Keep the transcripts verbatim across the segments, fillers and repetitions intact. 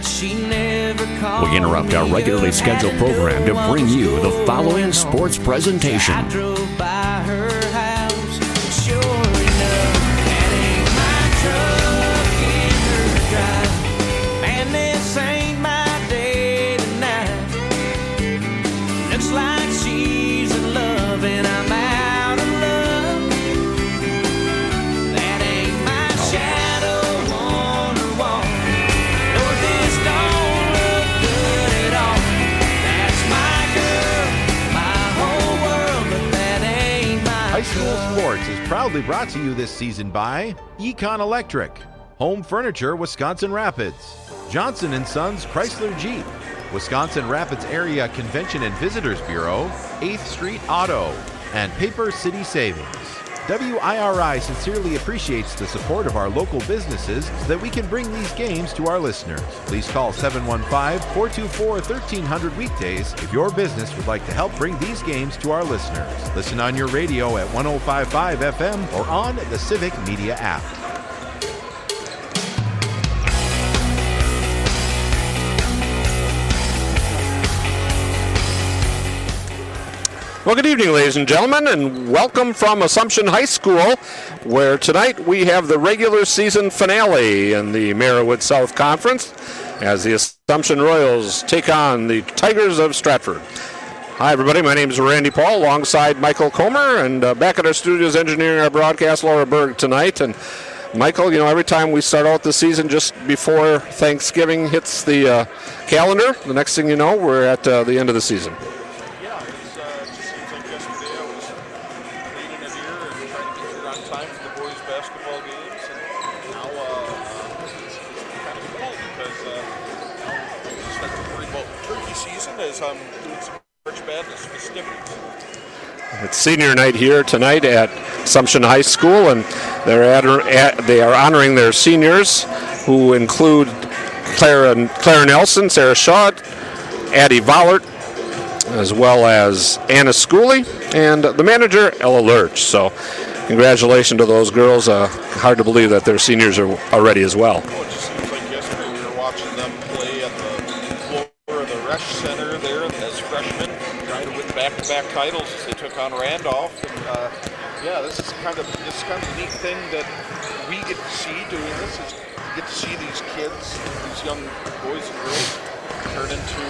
but she never called. We interrupt our regularly scheduled program to bring you the following sports presentation. I drove by her house, sure enough, that ain't my truck in her drive. And this ain't my day tonight. Looks like she's in love and I'm out of love. That ain't my shadow on her wall. No, this don't look good at all. That's my girl, my whole world, but that ain't my High School girl. Sports is proudly brought to you this season by Econ Electric, Home Furniture Wisconsin Rapids, Johnson and Sons Chrysler Jeep, Wisconsin Rapids Area Convention and Visitors Bureau, eighth Street Auto, and Paper City Savings. W I R I sincerely appreciates the support of our local businesses so that we can bring these games to our listeners. Please call seven one five, four two four, one three zero zero weekdays if your business would like to help bring these games to our listeners. Listen on your radio at one oh five point five F M or on the Civic Media app. Well, good evening, ladies and gentlemen, and welcome from Assumption High School, where tonight we have the regular season finale in the Merriwood South Conference as the Assumption Royals take on the Tigers of Stratford. Hi, everybody. My name is Randy Paul, alongside Michael Comer, and uh, back at our studios engineering our broadcast, Laura Berg, tonight. And Michael, you know, every time we start out the season just before Thanksgiving hits the uh, calendar, the next thing you know, we're at uh, the end of the season. Um, doing some March Madness festivities. It's senior night here tonight at Assumption High School, and they're at, at, they are honoring their seniors, who include Clara, Clara Nelson, Sarah Shaw, Addie Vollert, as well as Anna Schooley, and the manager, Ella Lurch. So congratulations to those girls. Uh, hard to believe that they're seniors are already as well. Oh, it just seems like yesterday we were watching them play at the floor of the Resch Center there as freshmen, trying to win back-to-back titles as they took on Randolph. And, uh, yeah, this is kind of this is kind of a neat thing that we get to see doing this. Is get to see these kids, these young boys and girls, turn into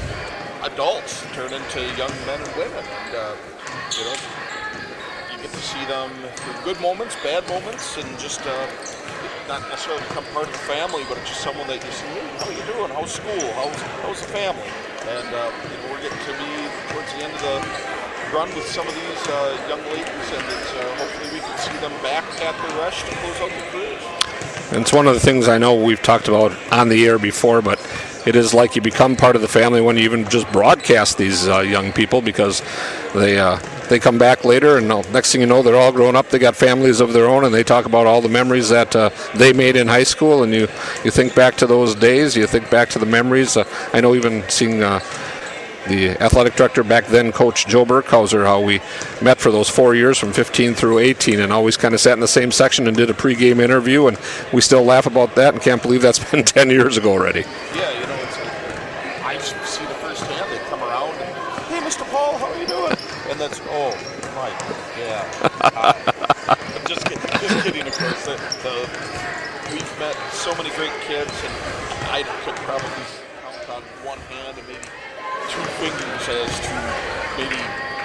adults, turn into young men and women. And, uh, you know, you get to see them through good moments, bad moments, and just uh, not necessarily become part of the family, but it's just someone that you see, hey, how you doing? How's school? How's, how's the family? And uh, you know, we're getting to be towards the end of the run with some of these uh, young ladies, and it's, uh, hopefully we can see them back at the Resch to close out their careers. And it's one of the things I know we've talked about on the air before, but it is like you become part of the family when you even just broadcast these uh, young people, because they uh, they come back later, and uh, next thing you know, they're all grown up. They got families of their own, and they talk about all the memories that uh, they made in high school. And you, you think back to those days. You think back to the memories. Uh, I know even seeing uh, the athletic director back then, Coach Joe Burkhauser, how we met for those four years from fifteen through eighteen, and always kind of sat in the same section and did a pregame interview, and we still laugh about that and can't believe that's been ten years ago already. Yeah, you know, it's, I see the first hand. They come around and, hey, Mister Paul, how are you doing? And that's, oh, Mike, yeah. Uh, I'm just kidding, just kidding, of course. The, the, we've met so many great kids, and I could probably count on one hand and maybe two fingers as to maybe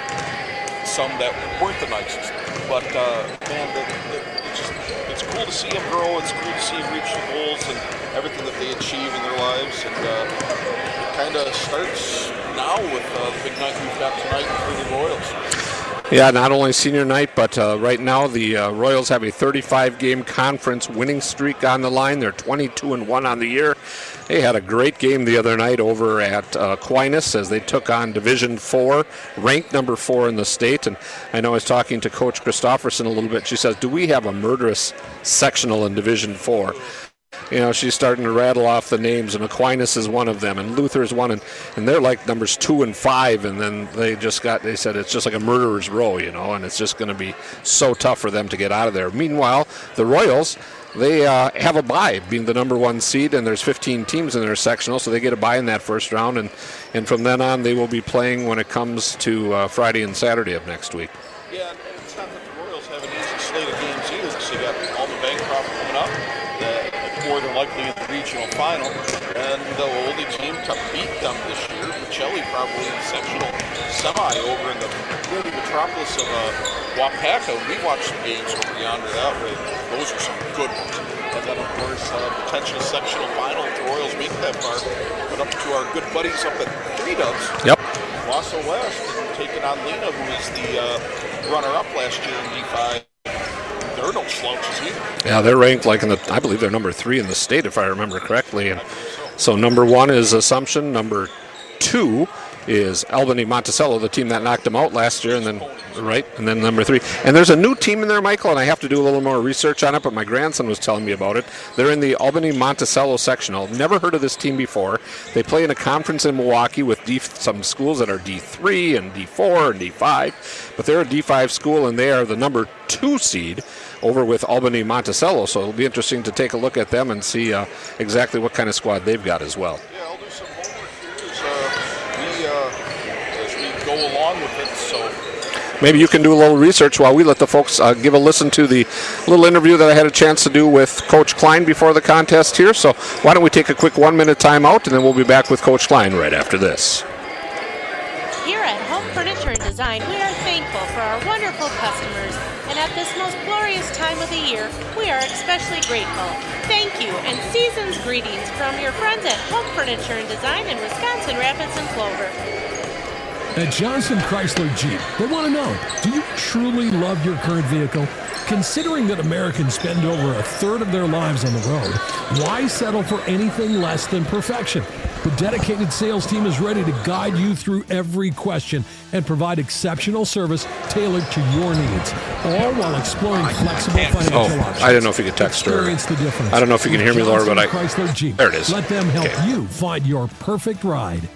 some that weren't the nicest. But, uh, man, the, the, it's just, it's cool to see them grow. It's cool to see them reach the goals and everything that they achieve in their lives. And uh, it kind of starts now with uh, the big night we've got tonight for the Royals. Yeah, not only senior night, but uh, right now the uh, Royals have a thirty-five game conference winning streak on the line. They're twenty-two and one on the year. They had a great game the other night over at uh, Aquinas as they took on Division four, ranked number four in the state. And I know I was talking to Coach Christofferson a little bit. She says, do we have a murderous sectional in Division four? You know, she's starting to rattle off the names, and Aquinas is one of them, and Luther is one, and, and they're like numbers two and five, and then they just got, they said it's just like a murderer's row, you know, and it's just going to be so tough for them to get out of there. Meanwhile, the Royals, they uh, have a bye, being the number one seed, and there's fifteen teams in their sectional, so they get a bye in that first round, and, and from then on they will be playing when it comes to uh, Friday and Saturday of next week. Yeah, and it's not that the Royals have an easy slate of games either, because they got Alma Bancroft coming up, uh, more than likely in the regional final, and the only team to beat them this year, Pacelli, probably in the sectional semi over in the really metropolis of uh, Wapaka. We watched some games over yonder that way. Those are some good ones. And then, of course, uh, potential sectional final if the Royals make that far. But up to our good buddies up at Three Dubs. Yep. Wausau West, and taking on Lena, who was the uh, runner-up last year in D five. They're no slouches either. Yeah, they're ranked like in the, I believe they're number three in the state, if I remember correctly. And so number one is Assumption. Number two is Albany Monticello, the team that knocked them out last year, and then right, and then number three. And there's a new team in there, Michael, and I have to do a little more research on it, but my grandson was telling me about it. They're in the Albany Monticello sectional. Never heard of this team before. They play in a conference in Milwaukee with D, some schools that are D three and D four and D five, but they're a D five school, and they are the number two seed over with Albany Monticello, so it'll be interesting to take a look at them and see uh, exactly what kind of squad they've got as well. Yeah, I'll do some homework here as, uh, we, uh, as we go along with it, so... Maybe you can do a little research while we let the folks uh, give a listen to the little interview that I had a chance to do with Coach Klein before the contest here. So why don't we take a quick one-minute timeout, and then we'll be back with Coach Klein right after this. Here at Home Furniture and Design, we are thankful for our wonderful customers. And at this most glorious time of the year, we are especially grateful. Thank you, and season's greetings from your friends at Home Furniture and Design in Wisconsin Rapids and Clover. At Johnson Chrysler Jeep, they want to know, do you truly love your current vehicle? Considering that Americans spend over a third of their lives on the road, why settle for anything less than perfection? The dedicated sales team is ready to guide you through every question and provide exceptional service tailored to your needs, all while exploring flexible financial Oh, options. I didn't know if you could text her. Experience the difference. I don't know if you can hear me, Laura, but I... Chrysler Jeep. There it is. Let them help Okay. you find your perfect ride.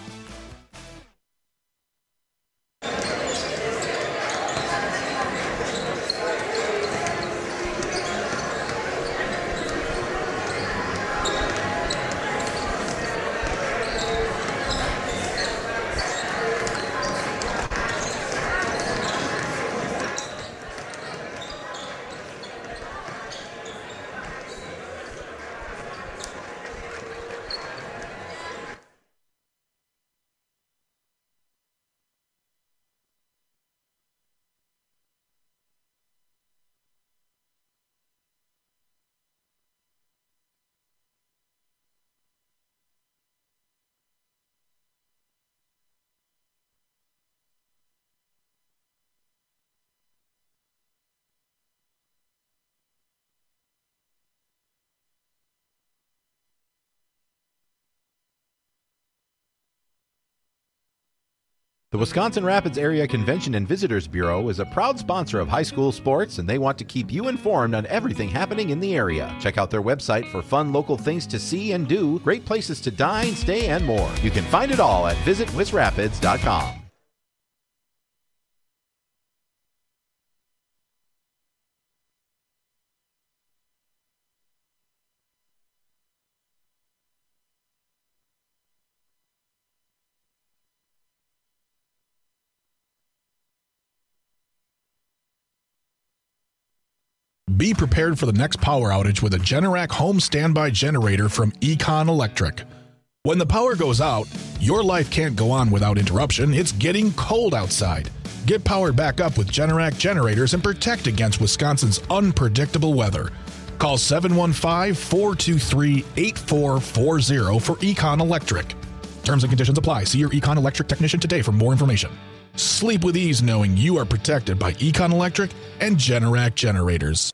The Wisconsin Rapids Area Convention and Visitors Bureau is a proud sponsor of high school sports, and they want to keep you informed on everything happening in the area. Check out their website for fun local things to see and do, great places to dine, stay, and more. You can find it all at visit wis rapids dot com. Be prepared for the next power outage with a Generac home standby generator from Econ Electric. When the power goes out, your life can't go on without interruption. It's getting cold outside. Get powered back up with Generac generators and protect against Wisconsin's unpredictable weather. Call seven one five, four two three, eight four four zero for Econ Electric. Terms and conditions apply. See your Econ Electric technician today for more information. Sleep with ease knowing you are protected by Econ Electric and Generac generators.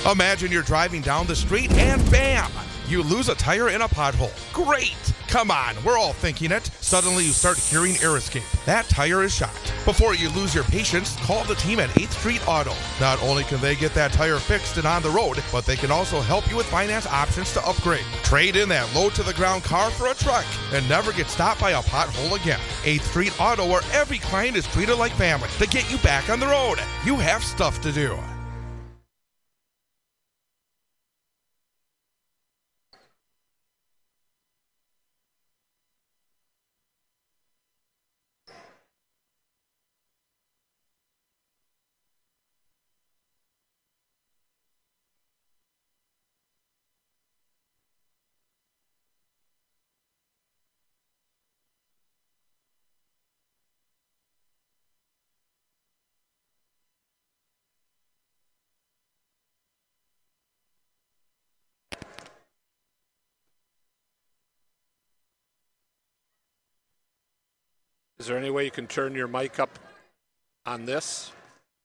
Imagine you're driving down the street and bam! You lose a tire in a pothole. Great! Come on, we're all thinking it. Suddenly you start hearing air escape. That tire is shot. Before you lose your patience, call the team at eighth Street Auto. Not only can they get that tire fixed and on the road, but they can also help you with finance options to upgrade. Trade in that low-to-the-ground car for a truck and never get stopped by a pothole again. eighth Street Auto, where every client is treated like family to get you back on the road. You have stuff to do. Is there any way you can turn your mic up on this?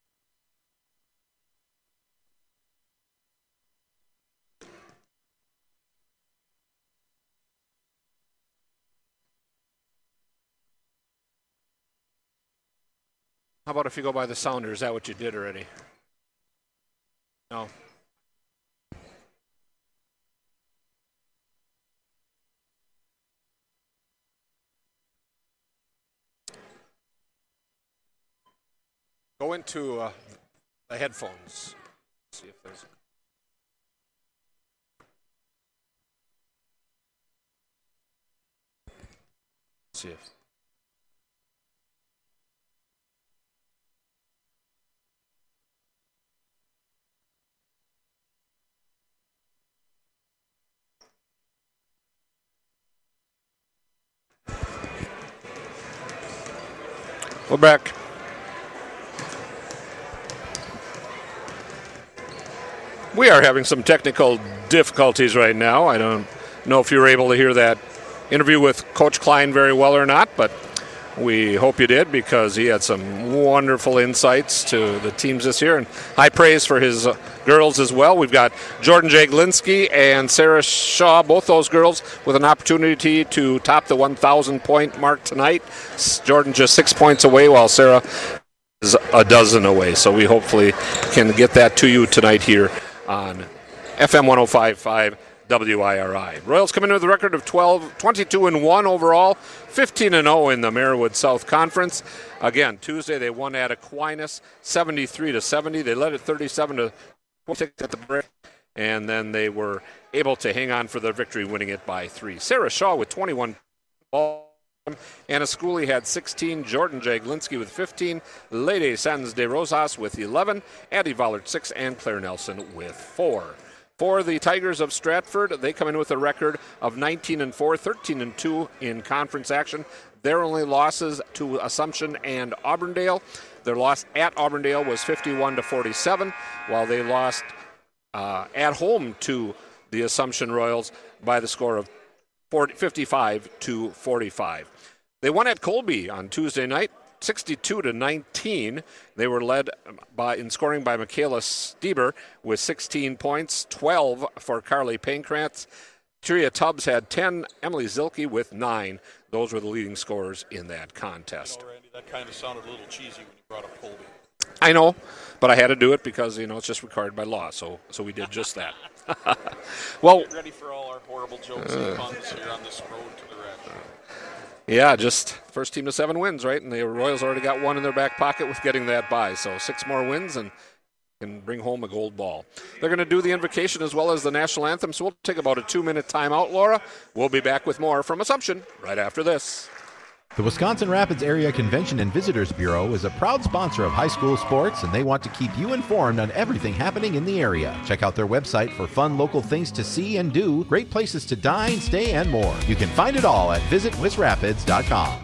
How about if you go by the sounder? Is that what you did already? No. Go into uh, the headphones. See if there's. See if. We're back. We are having some technical difficulties right now. I don't know if you were able to hear that interview with Coach Klein very well or not, but we hope you did, because he had some wonderful insights to the teams this year, and high praise for his uh, girls as well. We've got Jordan Jaglinski and Sarah Shaw, both those girls, with an opportunity to top the one thousand point mark tonight. Jordan just six points away, while Sarah is a dozen away. So we hopefully can get that to you tonight here on F M one oh five point five W I R I. Royals come in with a record of twelve, twenty-two and one overall, fifteen and oh in the Marywood South Conference. Again, Tuesday they won at Aquinas seventy-three to seventy. They led it thirty-seven to twenty-six at the break, and then they were able to hang on for their victory, winning it by three. Sarah Shaw with twenty-one ball. Anna Schooley had sixteen, Jordan Jaglinski with fifteen, Lede Sanz de Rosas with eleven, Addie Vollert six, and Claire Nelson with four. For the Tigers of Stratford, they come in with a record of nineteen and four, thirteen and two in conference action. Their only losses to Assumption and Auburndale. Their loss at Auburndale was fifty-one to forty-seven, while they lost uh, at home to the Assumption Royals by the score of fifty-five to forty-five. They won at Colby on Tuesday night, sixty-two to nineteen. They were led by in scoring by Michaela Stieber with sixteen points, twelve for Carly Painkrantz. Tria Tubbs had ten, Emily Zilke with nine. Those were the leading scorers in that contest. You know, Randy, that kind of sounded a little cheesy when you brought up Colby. I know, but I had to do it because, you know, it's just required by law, so so we did just that. Well, get ready for all our horrible jokes uh, and puns here on this road to the red. Yeah, just first team to seven wins, right? And the Royals already got one in their back pocket with getting that bye. So six more wins and can bring home a gold ball. They're going to do the invocation as well as the national anthem, so we'll take about a two-minute timeout, Laura. We'll be back with more from Assumption right after this. The Wisconsin Rapids Area Convention and Visitors Bureau is a proud sponsor of high school sports, and they want to keep you informed on everything happening in the area. Check out their website for fun local things to see and do, great places to dine, stay, and more. You can find it all at visit wis rapids dot com.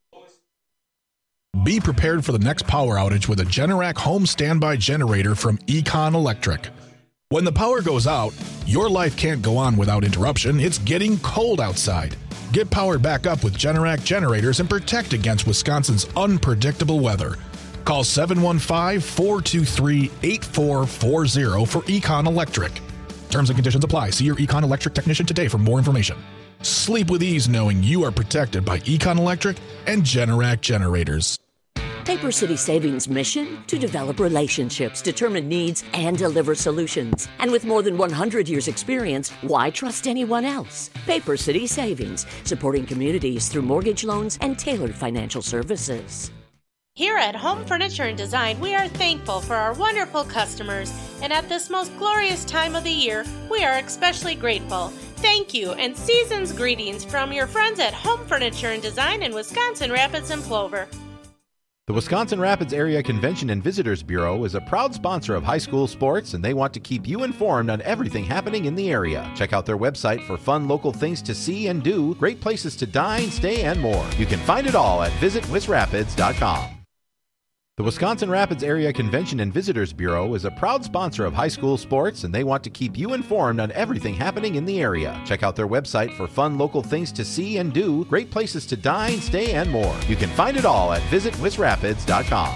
Be prepared for the next power outage with a Generac home standby generator from Econ Electric. When the power goes out, your life can't go on without interruption. It's getting cold outside. Get powered back up with Generac generators and protect against Wisconsin's unpredictable weather. Call seven one five, four two three, eight four four zero for Econ Electric. Terms and conditions apply. See your Econ Electric technician today for more information. Sleep with ease knowing you are protected by Econ Electric and Generac generators. Paper City Savings' mission? To develop relationships, determine needs, and deliver solutions. And with more than one hundred years' experience, why trust anyone else? Paper City Savings, supporting communities through mortgage loans and tailored financial services. Here at Home Furniture and Design, we are thankful for our wonderful customers. And at this most glorious time of the year, we are especially grateful. Thank you, and season's greetings from your friends at Home Furniture and Design in Wisconsin Rapids and Plover. The Wisconsin Rapids Area Convention and Visitors Bureau is a proud sponsor of high school sports, and they want to keep you informed on everything happening in the area. Check out their website for fun local things to see and do, great places to dine, stay, and more. You can find it all at visit wis rapids dot com. The Wisconsin Rapids Area Convention and Visitors Bureau is a proud sponsor of high school sports, and they want to keep you informed on everything happening in the area. Check out their website for fun local things to see and do, great places to dine, stay, and more. You can find it all at visit wis rapids dot com.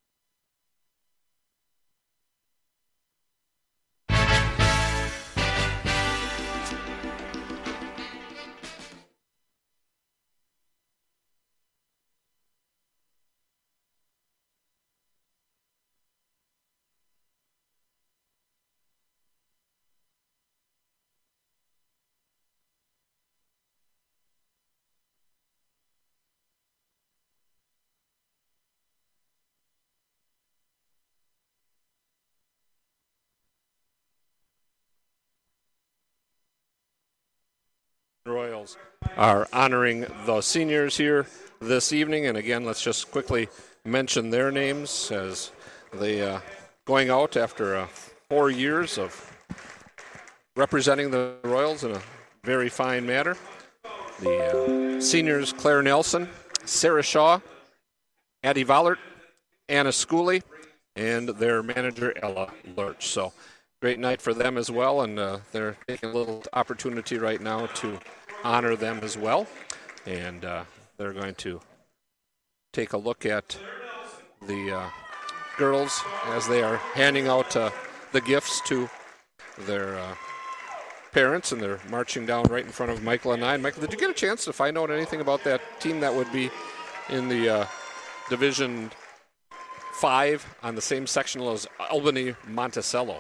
Royals are honoring the seniors here this evening, and again, let's just quickly mention their names as they uh, going out after uh, four years of representing the Royals in a very fine manner. The uh, seniors: Claire Nelson, Sarah Shaw, Addie Vollert, Anna Schooley, and their manager Ella Lurch. So great night for them as well, and uh, they're taking a little opportunity right now to honor them as well. And uh, they're going to take a look at the uh, girls as they are handing out uh, the gifts to their uh, parents, and they're marching down right in front of Michael and I. And Michael, did you get a chance to find out anything about that team that would be in the uh, Division five on the same sectional as Albany Monticello?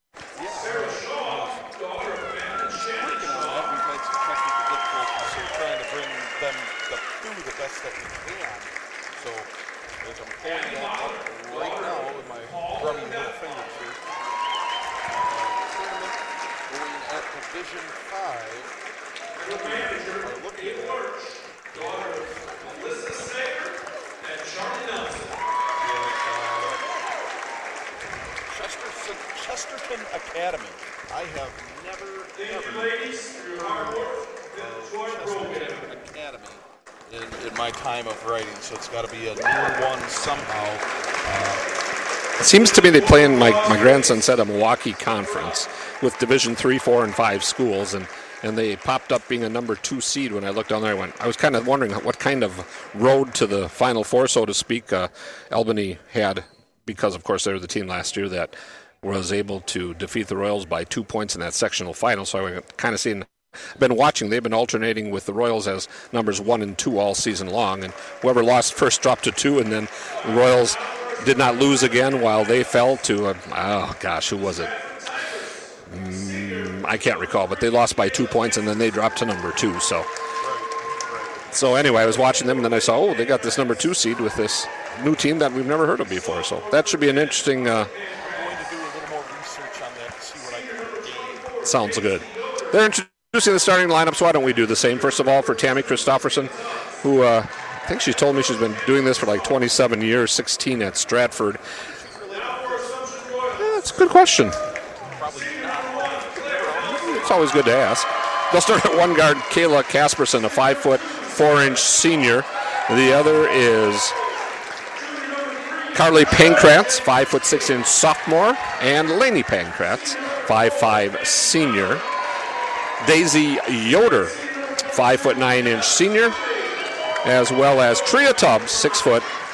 That we can. So as I'm pulling that up right now with my grubby little fingers here, uh, tournament going at Division Five. Are looking at Melissa Sager and Charlie Nelson. Chesterton, Chesterton Academy. I have never, never heard of Chesterton Academy In, in my time of writing, so it's got to be a new one somehow. Uh, it seems to me they play in, my, my grandson said, a Milwaukee conference with Division three, four, and five schools, and, and they popped up being a number two seed when I looked down there. I went, I was kind of wondering what kind of road to the Final Four, so to speak, uh, Albany had, because, of course, they were the team last year that was able to defeat the Royals by two points in that sectional final, so I kind of seen been watching. They've been alternating with the Royals as numbers one and two all season long, and whoever lost first dropped to two, and then the Royals did not lose again while they fell to, uh, oh gosh, who was it? Mm, I can't recall, but they lost by two points, and then they dropped to number two. So, so anyway, I was watching them, and then I saw, oh, they got this number two seed with this new team that we've never heard of before. So that should be an interesting. Uh, I'm going to do a little more research on that to see what I can gain. Sounds good. They're introducing the starting lineup, so why don't we do the same? First of all, for Tammy Christofferson, who uh, I think she told me she's been doing this for like twenty-seven years, sixteen at Stratford. Yeah, that's a good question. It's always good to ask. They'll start at one guard, Kayla Casperson, a five foot four inch senior. The other is Carly Pankratz, five foot six inch sophomore, and Lainey Pankratz, five five senior. Daisy Yoder, five foot nine inch senior, as well as Tria Tubbs, six foot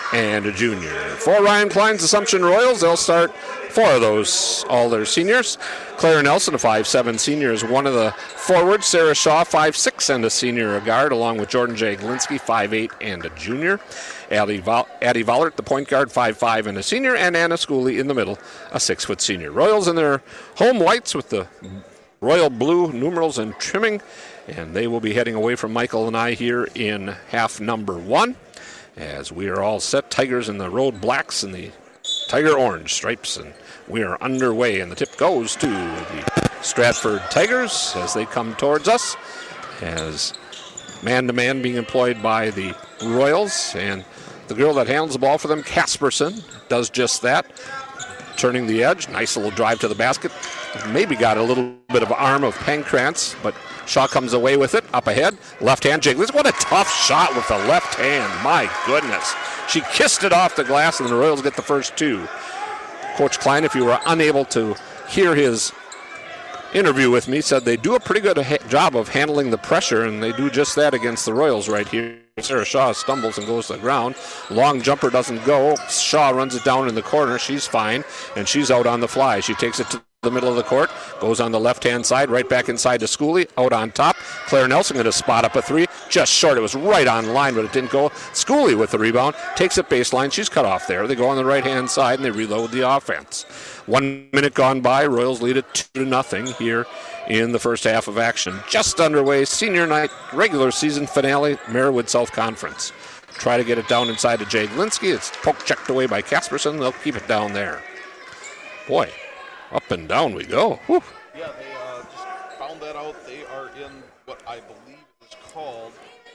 and a junior. For Ryan Klein's Assumption Royals, they'll start four of those, all their seniors. Claire Nelson, a five seven senior, is one of the forwards. Sarah Shaw, five six and a senior, a guard, along with Jordan Jaglinski, five eight and a junior. Addie, Vol- Addie Vollert, the point guard, five five and a senior, and Anna Schooley in the middle, a six foot senior. Royals in their home whites with the royal blue numerals and trimming, and they will be heading away from Michael and I here in half number one, as we are all set. Tigers in the road blacks and the tiger orange stripes, and we are underway, and the tip goes to the Stratford Tigers as they come towards us, as man-to-man being employed by the Royals, and the girl that handles the ball for them, Casperson, does just that, turning the edge. Nice little drive to the basket. Maybe got a little bit of arm of Pankratz, but Shaw comes away with it. Up ahead, left hand, Jiggles. What a tough shot with the left hand. My goodness. She kissed it off the glass, and the Royals get the first two. Coach Klein, if you were unable to hear his interview with me, said they do a pretty good ha- job of handling the pressure, and they do just that against the Royals right here. Sarah Shaw stumbles and goes to the ground. Long jumper doesn't go. Shaw runs it down in the corner. She's fine, and she's out on the fly. She takes it to the middle of the court, goes on the left-hand side, right back inside to Schooley, out on top. Claire Nelson going to spot up a three, just short. It was right on line, but it didn't go. Schooley with the rebound, takes it baseline. She's cut off there. They go on the right-hand side, and they reload the offense. One minute gone by. Royals lead it two to nothing here in the first half of action. Just underway, senior night, regular season finale, Marywood South Conference. Try to get it down inside to Jaglinski. It's poke checked away by Casperson. They'll keep it down there. Boy, up and down we go. Whew. Yeah, they uh, just found that out. They are in what I believe is called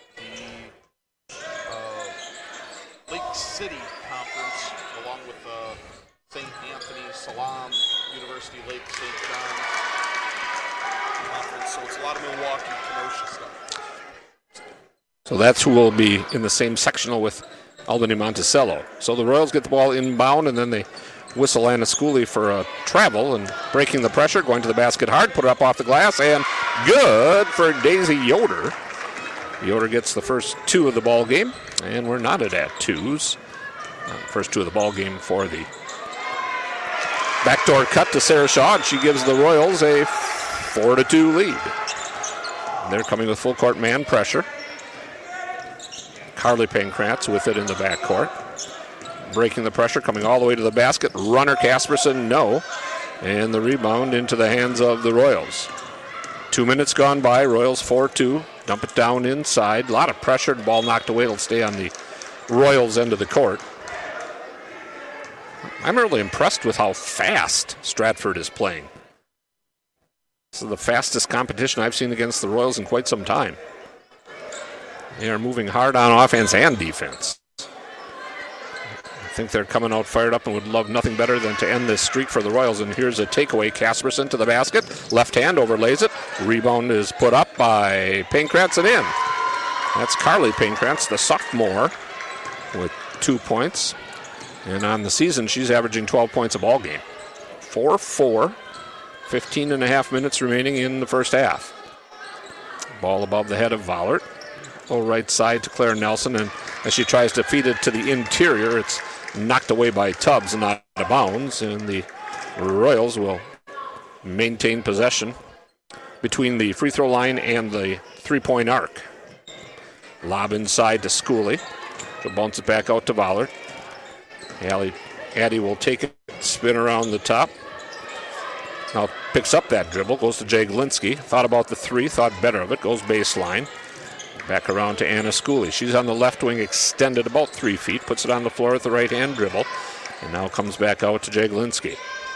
the uh, Lake City Conference, along with uh, Saint Anthony, Salam, University Lake, Saint John's Conference. So it's a lot of Milwaukee, Kenosha stuff. So that's who will be in the same sectional with Albany Monticello. So the Royals get the ball inbound, and then they whistle Anna Schooley for a travel, and breaking the pressure, going to the basket hard, put it up off the glass, and good for Daisy Yoder. Yoder gets the first two of the ball game, and we're knotted at twos. Uh, first two of the ball game for the backdoor cut to Sarah Shaw, and she gives the Royals a four to two lead. And they're coming with full court man pressure. Carly Pankratz with it in the backcourt. Breaking the pressure, coming all the way to the basket. Runner Casperson, no. And the rebound into the hands of the Royals. Two minutes gone by, Royals four two. Dump it down inside. A lot of pressure, the ball knocked away. It'll stay on the Royals' end of the court. I'm really impressed with how fast Stratford is playing. This is the fastest competition I've seen against the Royals in quite some time. They are moving hard on offense and defense. I think they're coming out fired up and would love nothing better than to end this streak for the Royals. And here's a takeaway. Casperson to the basket. Left hand overlays it. Rebound is put up by Pankratz and in. That's Carly Pankratz, the sophomore, with two points. And on the season, she's averaging twelve points a ball game. four four. fifteen and a half minutes remaining in the first half. Ball above the head of Vollert. Little right side to Claire Nelson, and as she tries to feed it to the interior, it's knocked away by Tubbs and not out of bounds, and the Royals will maintain possession between the free throw line and the three-point arc. Lob inside to Schooley. She'll bounce it back out to Vollert. Allie, Addie will take it, spin around the top. Now picks up that dribble, goes to Jaglinski. Thought about the three, thought better of it, goes baseline. Back around to Anna Schooley. She's on the left wing, extended about three feet, puts it on the floor with the right-hand dribble, and now comes back out to Jaglinski.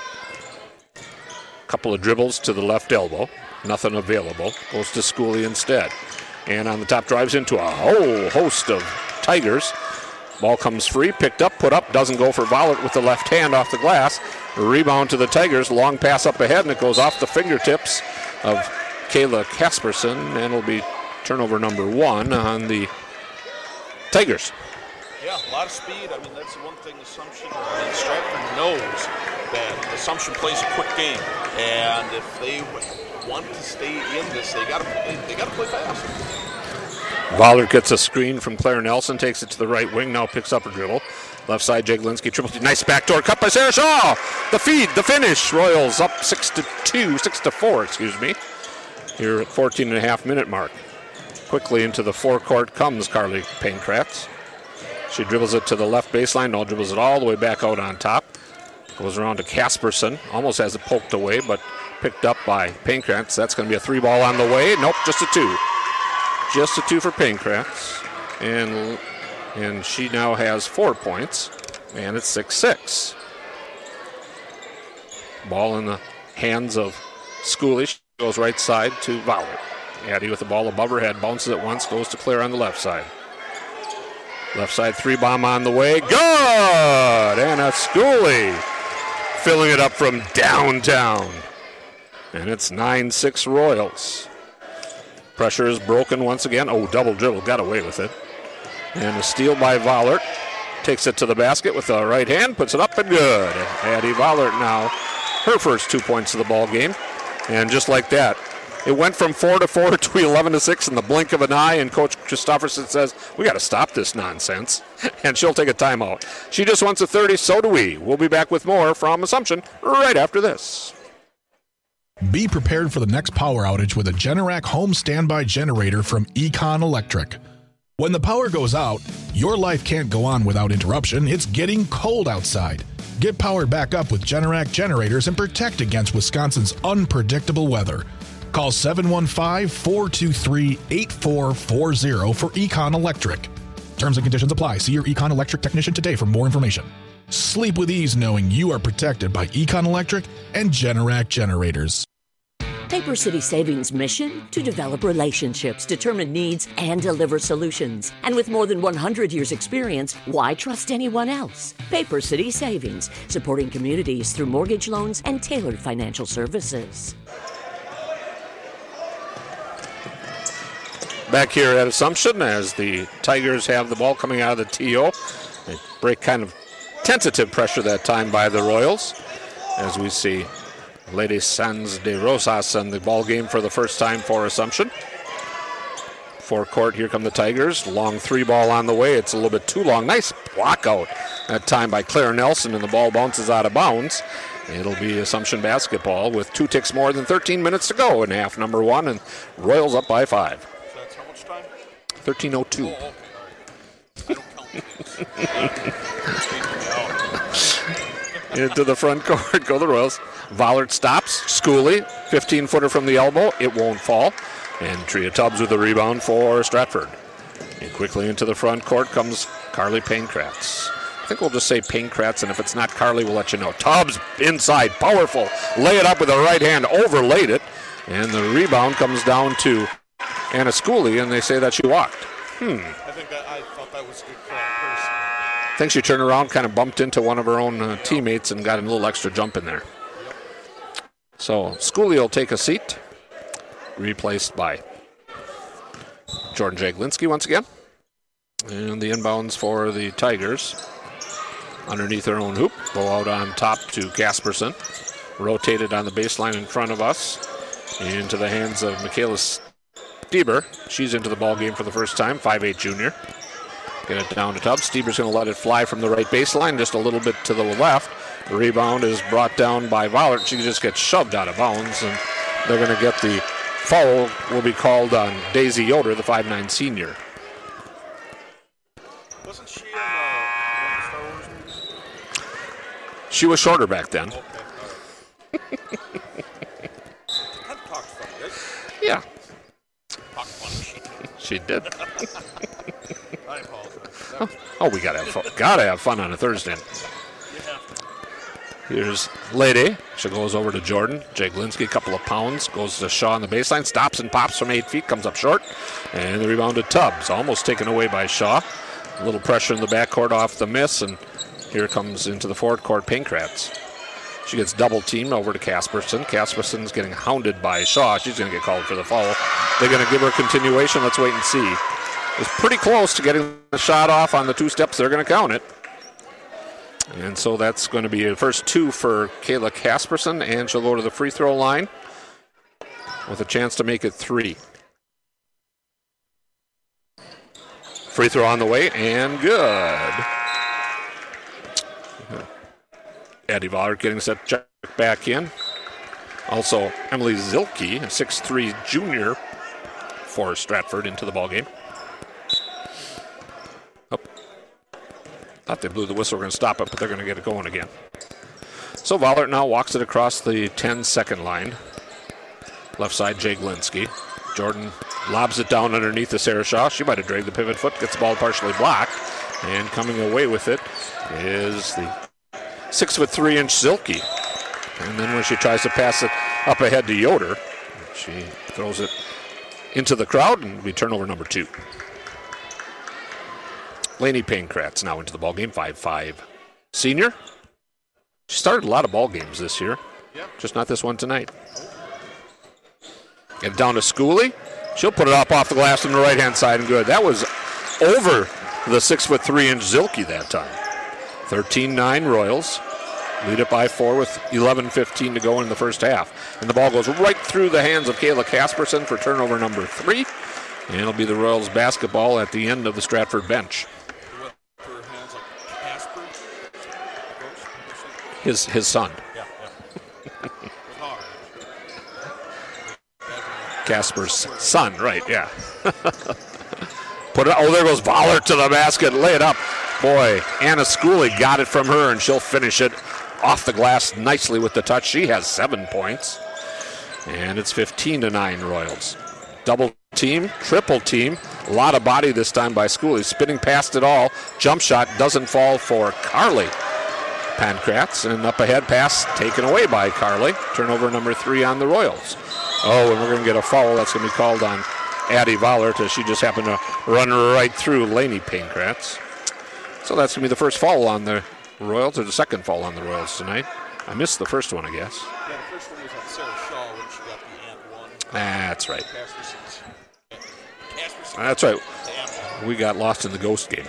Couple of dribbles to the left elbow, nothing available. Goes to Schooley instead. And on the top, drives into a whole host of Tigers. Ball comes free, picked up, put up, doesn't go for Vollert with the left hand off the glass. Rebound to the Tigers, long pass up ahead, and it goes off the fingertips of Kayla Casperson, and it'll be turnover number one on the Tigers. Yeah, a lot of speed. I mean, that's the one thing Assumption, I mean, Stratford knows that Assumption plays a quick game, and if they want to stay in this, they got to they, they got to play fast. Vollert gets a screen from Claire Nelson, takes it to the right wing, now picks up a dribble. Left side, Jaglinski triple. Nice backdoor cut by Sarah Shaw. The feed, the finish. Royals up six to two, six to four, excuse me. Here at fourteen and a half minute mark. Quickly into the forecourt comes Carly Pankratz. She dribbles it to the left baseline. No, dribbles it all the way back out on top. Goes around to Casperson. Almost has it poked away, but picked up by Pankratz. That's going to be a three ball on the way. Nope, just a two. Just a two for Pankratz. And and she now has four points. And it's six six. Ball in the hands of Schooley. She goes right side to Vollert. Addie with the ball above her head. Bounces it once. Goes to Claire on the left side. Left side three bomb on the way. Good! Anna Schooley filling it up from downtown. And it's nine six Royals. Pressure is broken once again. Oh, double dribble. Got away with it. And a steal by Vollert. Takes it to the basket with the right hand. Puts it up and good. Addie Vollert now her first two points of the ball game. And just like that, it went from four to four to eleven to six in the blink of an eye, and Coach Christofferson says, we got to stop this nonsense, and she'll take a timeout. She just wants a thirty, so do we. We'll be back with more from Assumption right after this. Be prepared for the next power outage with a Generac home standby generator from Econ Electric. When the power goes out, your life can't go on without interruption. It's getting cold outside. Get powered back up with Generac generators and protect against Wisconsin's unpredictable weather. Call seven one five, four two three, eight four four zero for Econ Electric. Terms and conditions apply. See your Econ Electric technician today for more information. Sleep with ease knowing you are protected by Econ Electric and Generac generators. Paper City Savings' mission? To develop relationships, determine needs, and deliver solutions. And with more than one hundred years experience, why trust anyone else? Paper City Savings, supporting communities through mortgage loans and tailored financial services. Back here at Assumption as the Tigers have the ball coming out of the T O. They break kind of tentative pressure that time by the Royals as we see Lady Sans de Rosas in the ball game for the first time for Assumption. Forecourt, here come the Tigers. Long three ball on the way. It's a little bit too long. Nice block out that time by Claire Nelson, and the ball bounces out of bounds. It'll be Assumption basketball with two ticks more than thirteen minutes to go in half number one, and Royals up by five. That's how much time? thirteen oh two. Oh, okay. I don't count. Into the front court go the Royals. Vollert stops. Schooley, fifteen-footer from the elbow. It won't fall. And Tria Tubbs with a rebound for Stratford. And quickly into the front court comes Carly Pankratz. I think we'll just say Pankratz, and if it's not Carly, we'll let you know. Tubbs inside, powerful. Lay it up with the right hand, overlaid it. And the rebound comes down to Anna Schooley, and they say that she walked. Hmm. I think that I thought that was good call personally. I think she turned around, kind of bumped into one of her own uh, teammates and got a little extra jump in there. So Schooley will take a seat, replaced by Jordan Jaglinski once again. And the inbounds for the Tigers underneath their own hoop. Go out on top to Casperson. Rotated on the baseline in front of us. Into the hands of Michaela Stieber. She's into the ball game for the first time, five eight junior. Get it down to Tubbs. Stieber's going to let it fly from the right baseline, just a little bit to the left. The rebound is brought down by Vollert. She just gets shoved out of bounds, and they're going to get the foul will be called on Daisy Yoder, the five nine senior. Wasn't she in uh, Star Wars movies? She was shorter back then. Okay. Kind of talked funny, right? Yeah, Talked funny. she did. I apologize. Oh, oh, we gotta have fun. Gotta have fun on a Thursday. Here's Lady. She goes over to Jordan. Jaglinski, a couple of pounds. Goes to Shaw on the baseline. Stops and pops from eight feet. Comes up short. And the rebound to Tubbs. Almost taken away by Shaw. A little pressure in the backcourt off the miss. And here comes into the forward court Pankratz. She gets double teamed over to Casperson. Casperson's getting hounded by Shaw. She's going to get called for the foul. They're going to give her continuation. Let's wait and see. It was pretty close to getting the shot off on the two steps. They're going to count it. And so that's going to be the first two for Kayla Casperson, and she'll go to the free throw line with a chance to make it three. Free throw on the way and good. Addie Vollert getting set check back in. Also, Emily Zilke, a six three junior for Stratford, into the ballgame. Oh. Thought they blew the whistle. We're going to stop it, but they're going to get it going again. So Vollert now walks it across the ten-second line. Left side, Jay Glinsky. Jordan lobs it down underneath to Sarah Shaw. She might have dragged the pivot foot, gets the ball partially blocked, and coming away with it is the six foot three inch Zilke. And then when she tries to pass it up ahead to Yoder, she throws it into the crowd, and we turn over number two. Lainey Pankratz now into the ballgame, five five senior. She started a lot of ball games this year, Yep. just not this one tonight. Get it down to Schooley. She'll put it up off the glass on the right-hand side and good. That was over the six foot three inch Zilke that time. thirteen nine Royals. Lead it by four with eleven fifteen to go in the first half. And the ball goes right through the hands of Kayla Casperson for turnover number three. And it'll be the Royals basketball at the end of the Stratford bench. His his son. Casper's son, right, yeah. Put it. Oh, there goes Vollert to the basket. Lay it up. Boy, Anna Schooley got it from her, and she'll finish it off the glass nicely with the touch. She has seven points. And it's fifteen to nine Royals. Double team, triple team. A lot of body this time by Schooley. Spinning past it all. Jump shot doesn't fall for Carly Pankratz. And up ahead pass taken away by Carly. Turnover number three on the Royals. Oh, and we're going to get a foul. That's going to be called on Addie Vollert as she just happened to run right through Lainey Pankratz. So that's going to be the first foul on the Royals, or the second foul on the Royals tonight. I missed the first one, I guess. Yeah, the first one was on Sarah Shaw when she got the and one. That's right. Casperson's. Casperson That's right. We got lost in the ghost game.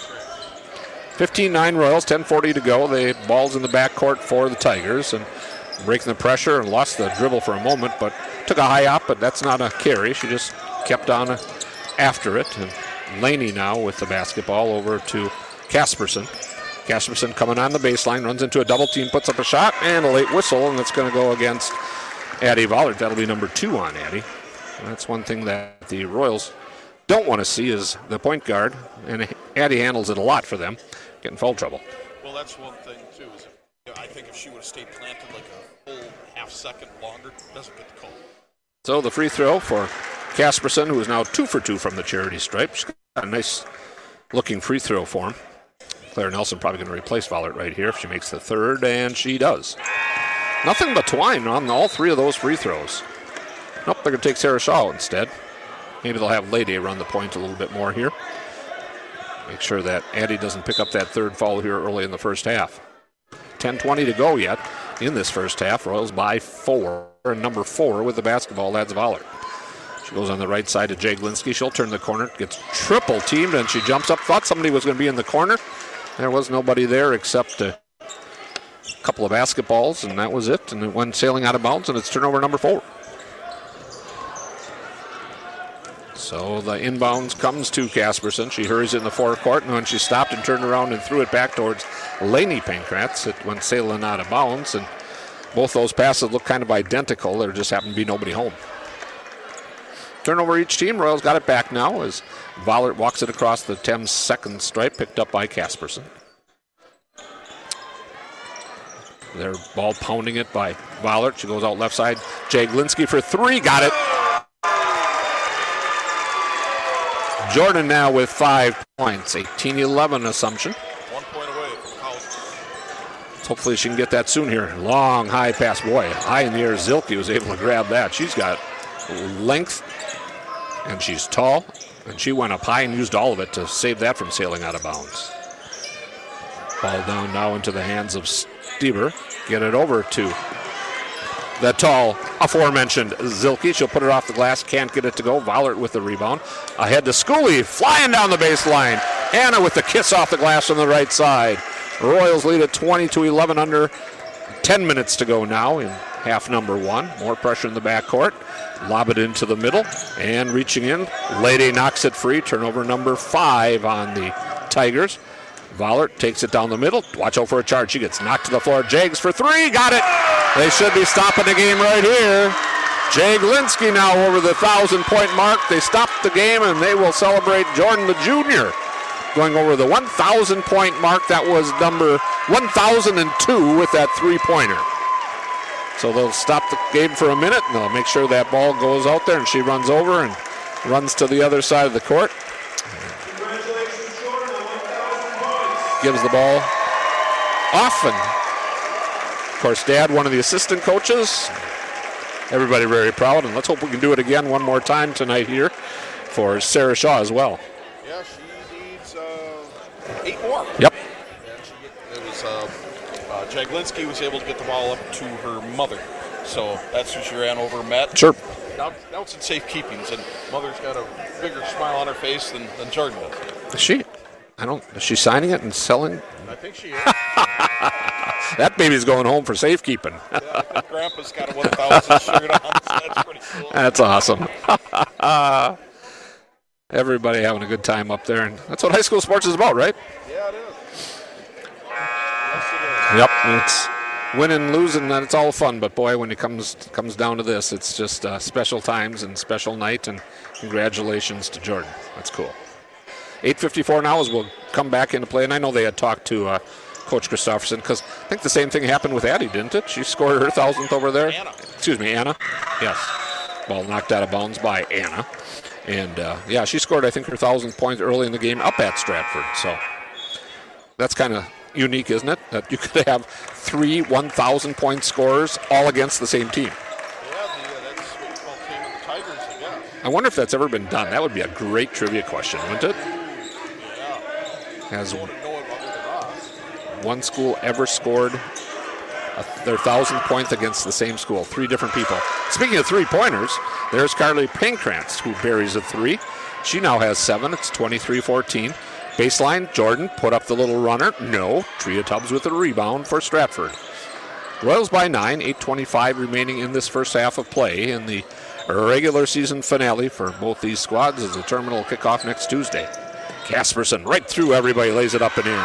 fifteen nine Royals, ten forty to go. The ball's in the backcourt for the Tigers, and breaking the pressure and lost the dribble for a moment, but took a high up, but that's not a carry. She just kept on after it. And Laney now with the basketball over to Casperson. Casperson coming on the baseline, runs into a double team, puts up a shot, and a late whistle, and it's going to go against Addie Vollert. That'll be number two on Addie. And that's one thing that the Royals don't want to see is the point guard, and Addie handles it a lot for them, get in foul trouble. Well, that's one thing, too, is if, you know, I think if she would have stayed planted like a full half second longer, doesn't get the call. So the free throw for Casperson, who is now two for two from the charity stripe. She's got a nice looking free throw for him. Claire Nelson probably going to replace Vollert right here if she makes the third, and she does. Nothing but twine on all three of those free throws. Nope, they're going to take Sarah Shaw instead. Maybe they'll have Lady run the point a little bit more here. Make sure that Addie doesn't pick up that third foul here early in the first half. ten twenty to go yet in this first half. Royals by four. And number four with the basketball, that's Vollert. She goes on the right side to Jay Glinsky. She'll turn the corner, gets triple teamed, and she jumps up. Thought somebody was going to be in the corner. There was nobody there except a couple of basketballs, and that was it. And it went sailing out of bounds, and it's turnover number four. So the inbounds comes to Casperson. She hurries in the forecourt, and when she stopped and turned around and threw it back towards Lainey Pankratz, it went sailing out of bounds, and both those passes look kind of identical. There just happened to be nobody home. Turnover each team. Royals got it back now as Vollert walks it across the ten-second stripe, picked up by Casperson. Their ball pounding it by Vollert. She goes out left side. Jay Glinsky for three. Got it. Jordan now with five points. eighteen eleven Assumption. One point away from College. Hopefully she can get that soon here. Long, high pass. Boy, high in the air. Zilke was able to grab that. She's got length, and she's tall, and she went up high and used all of it to save that from sailing out of bounds. Ball down now into the hands of Stieber. Get it over to the tall, aforementioned Zilke. She'll put it off the glass. Can't get it to go. Vollert with the rebound. Ahead to Schooley, flying down the baseline. Anna with the kiss off the glass on the right side. Royals lead at twenty to eleven under ten minutes to go now in half number one. More pressure in the backcourt. Lob it into the middle and reaching in. Lady knocks it free. Turnover number five on the Tigers. Vollert takes it down the middle. Watch out for a charge. She gets knocked to the floor. Jags for three. Got it. They should be stopping the game right here. Jaglinski now over the thousand-point mark. They stopped the game, and they will celebrate Jordan the Junior going over the one thousand-point mark. That was number one thousand two with that three-pointer. So they'll stop the game for a minute, and they'll make sure that ball goes out there, and she runs over and runs to the other side of the court. Gives the ball off, and of course, Dad, one of the assistant coaches. Everybody very proud, and let's hope we can do it again one more time tonight here for Sarah Shaw as well. Yeah, she needs uh, eight more. Yep. And she, it was uh, uh, Jaglinski was able to get the ball up to her mother, so that's who she ran over, met. Sure. Now, now it's in safekeepings, and Mother's got a bigger smile on her face than, than Jordan does. Is she? I don't. Is she signing it and selling? I think she is. That baby's going home for safekeeping. Yeah, I think Grandpa's got a one thousand shirt on, so that's pretty cool. That's awesome. Everybody having a good time up there, and that's what high school sports is about, right? Yeah, it is. Yes, it is. Yep, it's winning, losing, and it's all fun. But boy, when it comes comes down to this, it's just uh, special times and special night. And congratulations to Jordan. That's cool. eight fifty-four now as we'll come back into play, and I know they had talked to uh, Coach Christofferson, because I think the same thing happened with Addie, didn't it? She scored her thousandth over there. Anna. Excuse me, Anna. Yes. Ball knocked out of bounds by Anna. And, uh, yeah, she scored, I think, her thousandth point early in the game up at Stratford. So that's kind of unique, isn't it? That you could have three one thousand-point scorers all against the same team. Yeah, the, uh, that's what you call team of the Tigers again. I wonder if that's ever been done. That would be a great trivia question, wouldn't it? Yeah. Has I wouldn't know it other than us. one school ever scored a, their thousand points against the same school? Three different people. Speaking of three-pointers, there's Carly Painkrantz, who buries a three. She now has seven. It's twenty-three fourteen. Baseline, Jordan put up the little runner. No. Tria Tubbs with a rebound for Stratford. Royals by nine, eight twenty-five remaining in this first half of play in the regular season finale for both these squads as the tournament will kick off next Tuesday. Casperson right through everybody, lays it up and in.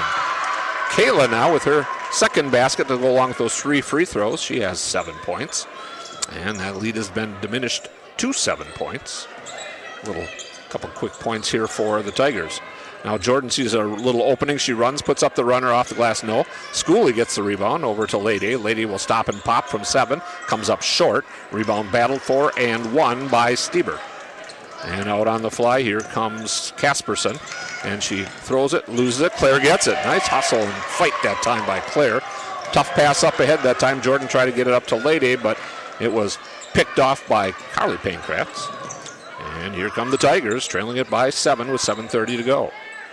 Kayla now with her second basket to go along with those three free throws. She has seven points. And that lead has been diminished to seven points. Little couple quick points here for the Tigers. Now Jordan sees a little opening. She runs, puts up the runner off the glass. No. Schooley gets the rebound over to Lady. Lady will stop and pop from seven. Comes up short. Rebound battled for and won by Stieber. And out on the fly here comes Casperson. And she throws it, loses it. Claire gets it. Nice hustle and fight that time by Claire. Tough pass up ahead that time. Jordan tried to get it up to Lady, but it was picked off by Carly Painkrantz. And here come the Tigers, trailing it by seven with seven thirty to go.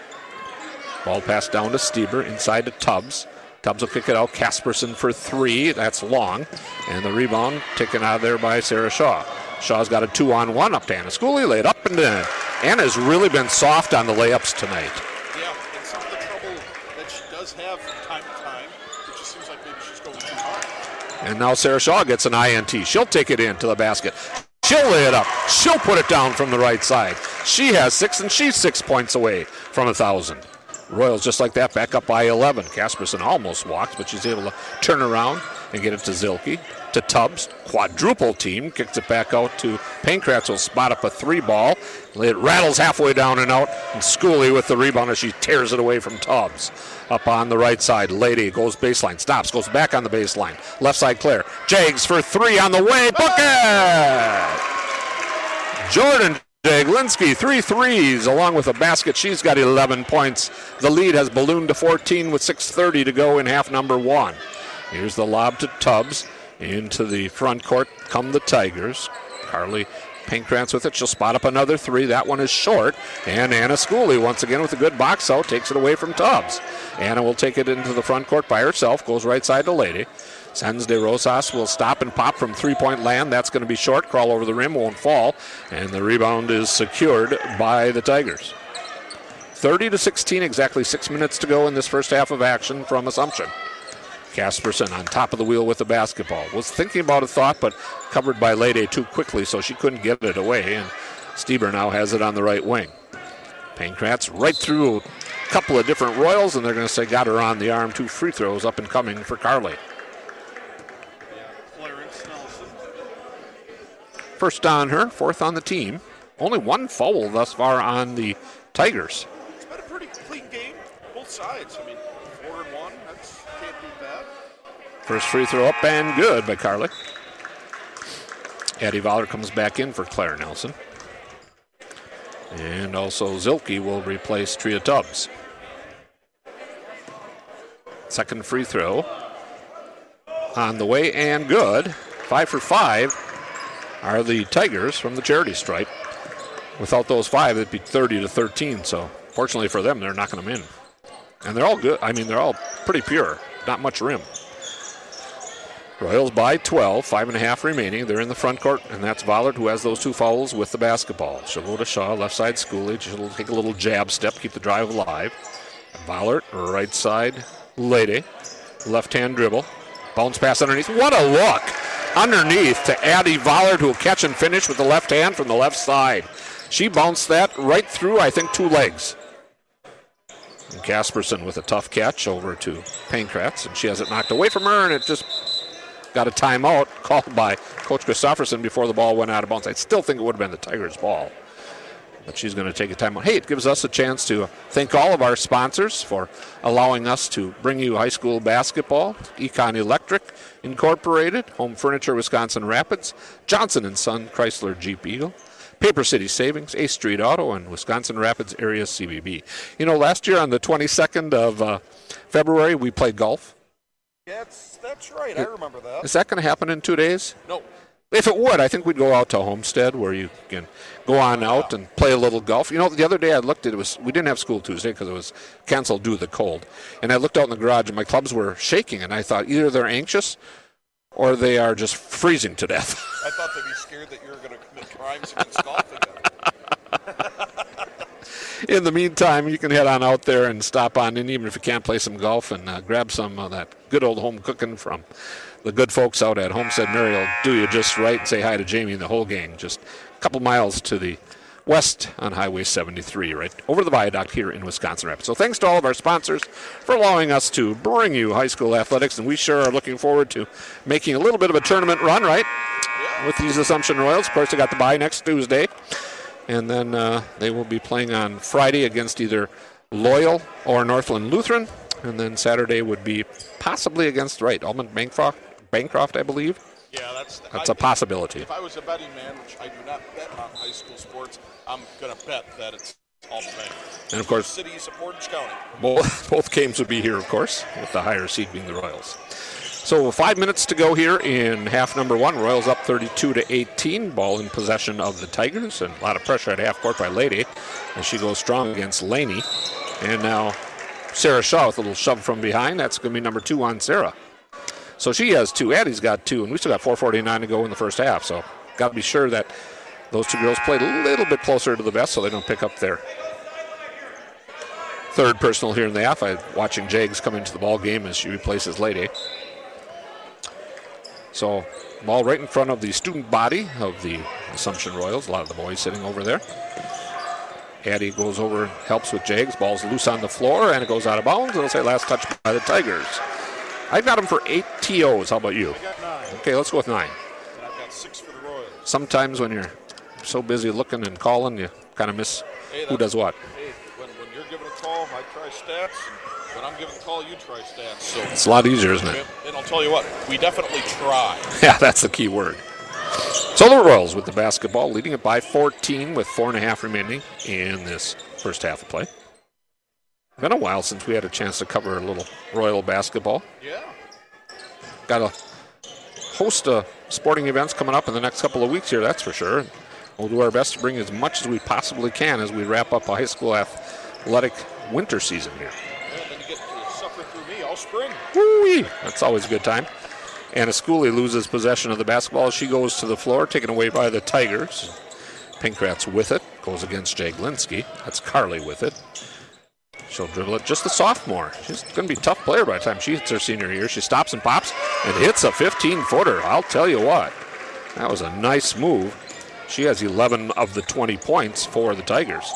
Ball passed down to Stieber, inside to Tubbs. Tubbs will kick it out. Casperson for three. That's long. And the rebound taken out of there by Sarah Shaw. Shaw's got a two-on-one up to Anna Schooley, laid up and in. Anna's really been soft on the layups tonight. Yeah, and some of the trouble that she does have from time to time, it just seems like maybe she's going too hard. And now Sarah Shaw gets an I N T. She'll take it into the basket. She'll lay it up. She'll put it down from the right side. She has six, and she's six points away from a thousand. Royals just like that, back up by eleven. Casperson almost walks, but she's able to turn around and get it to Zilke, to Tubbs. Quadruple team, kicks it back out to Painkrantz, will spot up a three ball. It rattles halfway down and out, and Schooley with the rebound as she tears it away from Tubbs. Up on the right side, Lady goes baseline, stops, goes back on the baseline. Left side, Claire. Jags for three on the way, bucket! Jordan Jaglinski, three threes, along with a basket. She's got eleven points. The lead has ballooned to fourteen with six thirty to go in half number one. Here's the lob to Tubbs. Into the front court come the Tigers. Carly Painkrantz with it. She'll spot up another three. That one is short. And Anna Schooley once again with a good box out. Takes it away from Tubbs. Anna will take it into the front court by herself. Goes right side to Lady. Sens de Rosas will stop and pop from three-point land. That's going to be short. Crawl over the rim. Won't fall. And the rebound is secured by the Tigers. thirty to sixteen. Exactly six minutes to go in this first half of action from Assumption. Casperson on top of the wheel with the basketball. Was thinking about a thought, but covered by Lede too quickly, so she couldn't get it away. And Stieber now has it on the right wing. Pankratz right through a couple of different Royals, and they're going to say got her on the arm. Two free throws up and coming for Carly. First on her, fourth on the team. Only one foul thus far on the Tigers. It's been a pretty clean game, both sides. I mean, four and one, that's can't be bad. First free throw up and good by Carly. Addie Voller comes back in for Claire Nelson. And also Zilke will replace Tria Tubbs. Second free throw on the way and good. Five for five are the Tigers from the charity stripe. Without those five, it'd be thirty to thirteen. So fortunately for them, they're knocking them in. And they're all good. I mean, they're all pretty pure. Not much rim. Royals by twelve, five and a half remaining. They're in the front court, and that's Vollert who has those two fouls with the basketball. She'll go to Shaw, left side Schooley. She'll take a little jab step, keep the drive alive. Vollert, right side, Lede. Left-hand dribble. Bounce pass underneath. What a look! Underneath to Addie Vollert, who will catch and finish with the left hand from the left side. She bounced that right through, I think, two legs. And Casperson with a tough catch over to Pankratz, and she has it knocked away from her, and it just got a timeout called by Coach Christofferson before the ball went out of bounds. I still think it would have been the Tigers' ball, but she's going to take a timeout. Hey, it gives us a chance to thank all of our sponsors for allowing us to bring you high school basketball. Econ Electric Incorporated, Home Furniture Wisconsin Rapids, Johnson and Son Chrysler Jeep Eagle, Paper City Savings, A Street Auto, and Wisconsin Rapids Area C B B. You know, last year on the twenty-second of uh, February, we played golf. Yeah, that's, that's right. I remember that. Is that going to happen in two days? No. If it would, I think we'd go out to Homestead where you can go on out and play a little golf. You know, the other day I looked at it, was we didn't have school Tuesday because it was canceled due to the cold. And I looked out in the garage and my clubs were shaking, and I thought either they're anxious or they are just freezing to death. I thought they'd be scared that you were going to commit crimes against golf again. In the meantime, you can head on out there and stop on in, even if you can't play some golf, and uh, grab some of that good old home cooking from the good folks out at Homestead Mary. Will do you just right, and say hi to Jamie and the whole gang. Just a couple miles to the west on Highway seventy-three, right over the viaduct here in Wisconsin Rapids. So thanks to all of our sponsors for allowing us to bring you high school athletics, and we sure are looking forward to making a little bit of a tournament run, right, with these Assumption Royals. Of course, they got the bye next Tuesday. And then uh, they will be playing on Friday against either Loyal or Northland Lutheran. And then Saturday would be possibly against, right, Almond Bancroft, Bancroft, I believe. Yeah, that's that's I, a possibility. If I was a betting man, which I do not bet on high school sports, I'm going to bet that it's Almond Bank. And of course, City is Portage County. Both, both games would be here, of course, with the higher seed being the Royals. So five minutes to go here in half number one. Royals up thirty-two to eighteen. Ball in possession of the Tigers, and a lot of pressure at half court by Lede as she goes strong against Laney. And now Sarah Shaw with a little shove from behind. That's going to be number two on Sarah. So she has two. Addie's got two, and we still got four forty-nine to go in the first half. So got to be sure that those two girls played a little bit closer to the vest so they don't pick up their third personal here in the half. I'm watching Jags come into the ball game as she replaces Lede. So, ball right in front of the student body of the Assumption Royals. A lot of the boys sitting over there. Addie goes over, helps with Jags. Ball's loose on the floor, and it goes out of bounds. It'll say last touch by the Tigers. I got them for eight T Os. How about you? I got nine. Okay, let's go with nine. And I've got six for the Royals. Sometimes when you're so busy looking and calling, you kind of miss hey, who does what. Hey, when, when you're giving a call, I try stats. And when I'm giving a call, you try stats. So it's a lot easier, isn't it? And I'll tell you what, we definitely try. Yeah, that's the key word. So the Royals with the basketball, leading it by fourteen with four and a half remaining in this first half of play. Been a while since we had a chance to cover a little Royal basketball. Yeah. Got a host of sporting events coming up in the next couple of weeks here, that's for sure. We'll do our best to bring as much as we possibly can as we wrap up a high school athletic winter season here. Yeah, then you get to suffer through me all spring. Woo-wee. That's always a good time. Anna Schooley loses possession of the basketball. She goes to the floor, taken away by the Tigers. Pankratz with it, goes against Jaglinski. That's Carly with it. She'll dribble it. Just a sophomore. She's going to be a tough player by the time she hits her senior year. She stops and pops and hits a fifteen-footer. I'll tell you what. That was a nice move. She has eleven of the twenty points for the Tigers.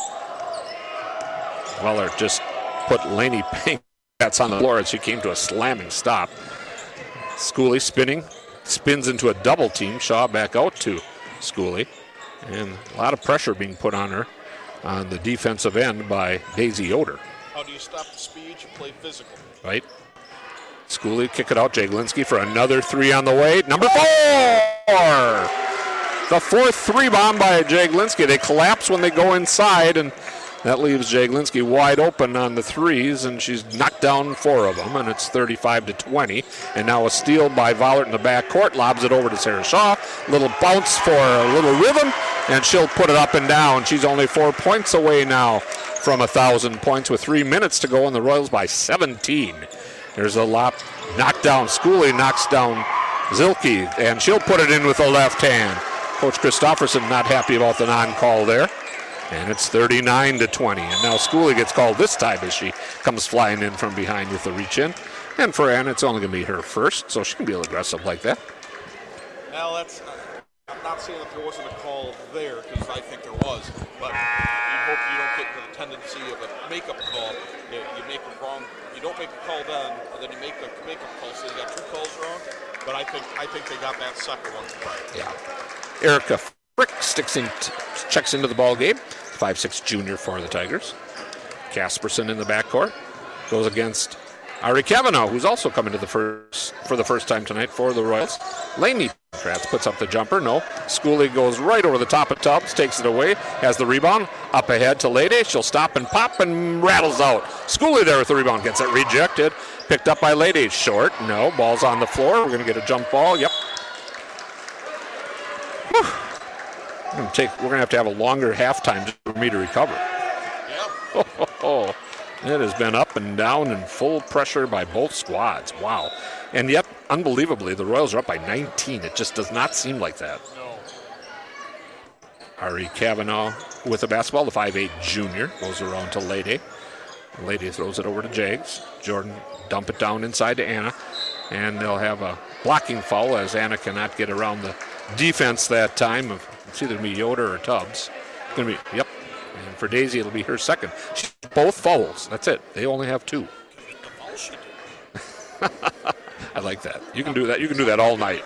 Weller just put Lainey Pankratz on the floor as she came to a slamming stop. Schooley spinning. Spins into a double team. Shaw back out to Schooley. And a lot of pressure being put on her on the defensive end by Daisy Yoder. How do you stop the speed? You play physical. Right. Schooley kick it out. Jaglinski for another three on the way. Number four! The fourth three bomb by Jaglinski. They collapse when they go inside, and that leaves Jaglinski wide open on the threes, and she's knocked down four of them, and it's thirty-five to twenty. And now a steal by Vollert in the backcourt. Lobs it over to Sarah Shaw. Little bounce for a little rhythm, and she'll put it up and down. She's only four points away now from one thousand points with three minutes to go, and the Royals by seventeen. There's a lop knocked down. Schooley knocks down Zilke, and she'll put it in with the left hand. Coach Christofferson not happy about the non-call there. And it's thirty-nine to twenty. And now Schooley gets called this time as she comes flying in from behind with the reach-in. And for Ann, it's only going to be her first, so she can be aggressive like that. Now, that's, uh, I'm not saying that there wasn't a call there, because I think there was. But you hope you don't get into the tendency of a makeup call. You, you make a wrong, you don't make a call then, and then you make a makeup call, so you got two calls wrong. But I think I think they got that second one right. Yeah. Erica Frick sticks in, t- checks into the ball game. five six junior for the Tigers. Casperson in the backcourt goes against Ari Kavanaugh, who's also coming to the first for the first time tonight for the Royals. Lainey Kratz puts up the jumper. No. Schooley goes right over the top of Tubbs, takes it away, has the rebound. Up ahead to Lady. She'll stop and pop and rattles out. Schooley there with the rebound. Gets it rejected. Picked up by Lady. Short. No. Ball's on the floor. We're going to get a jump ball. Yep. Whew. We're going to take. We're going to have to have a longer halftime for me to recover. Yep. Oh, oh, oh. It has been up and down and full pressure by both squads. Wow. And yet, unbelievably, the Royals are up by nineteen. It just does not seem like that. No. Ari Kavanaugh with the basketball, the five eight junior, goes around to Lady. Lady throws it over to Jags. Jordan dump it down inside to Anna. And they'll have a blocking foul as Anna cannot get around the defense that time. It's either going to be Yoder or Tubbs. It's going to be, yep. And for Daisy, it'll be her second. She, both fouls. That's it. They only have two. I like that. You can do that. You can do that all night.